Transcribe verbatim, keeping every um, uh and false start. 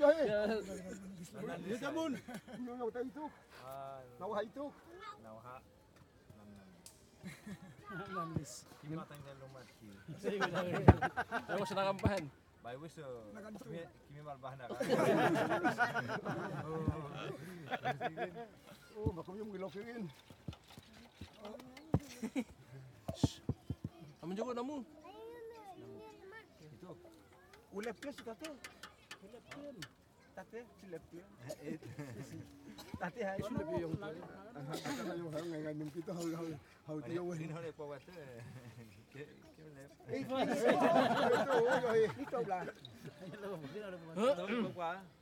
Dia jamun. Nyaw tayo itu. Nawa itu. Nawa. Namis. Kimi matang na lumaki. Ako sa nakampahan. Bay wis kimi kimi malbahan na ka. Oh, baka yung gilokin. Amun juga namu. Itu. Ulep ke si tate? Ulep ke. Tate, silep ke. Tate hai silep yung. Akan ayo hang ngayon kita hau hau hau tiyo. Din hole po wat. Kimi lep. Eh, itu, oh, itu lah. Tahu ko kwa.